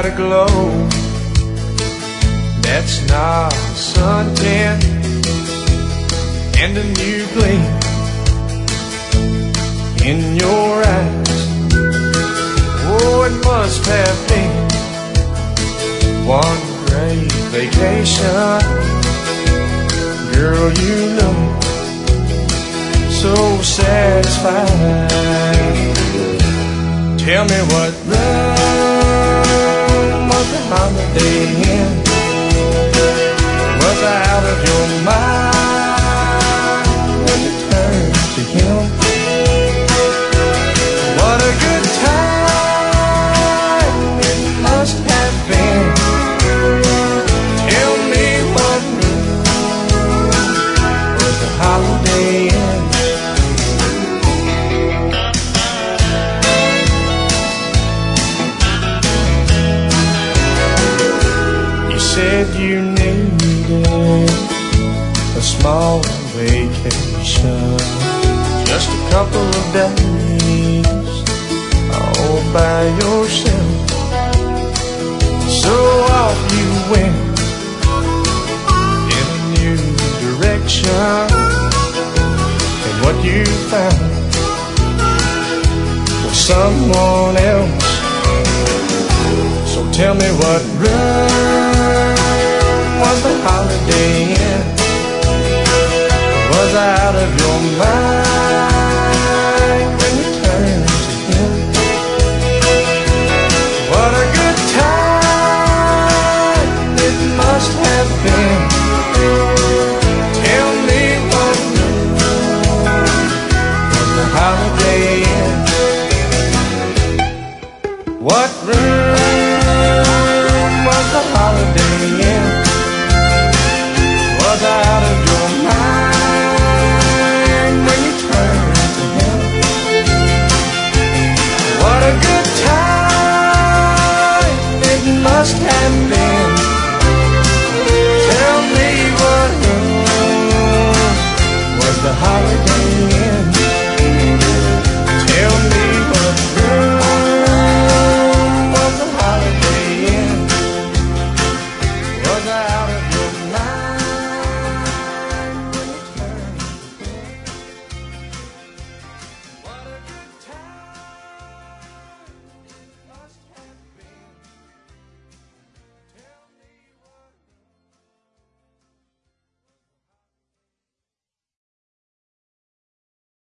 got a glow that's not suntan, and a new gleam in your eyes. Oh, it must have been one great vacation. Girl, you look so satisfied. Tell me what room was the Holiday Inn? Was I out of your mind when you turned to him? What a good time it must have been. Tell me what room was the Holiday Inn? Said you needed a small vacation, just a couple of days all by yourself. So off you went in a new direction, and what you found was someone else. So tell me what room was the Holiday Inn? Was I out of your mind when you turned to him? What a good time it must have been. Tell me what room was the Holiday Inn? What room was the Holiday Inn? Was I out of your mind when you turned to him? What a good time it must have been.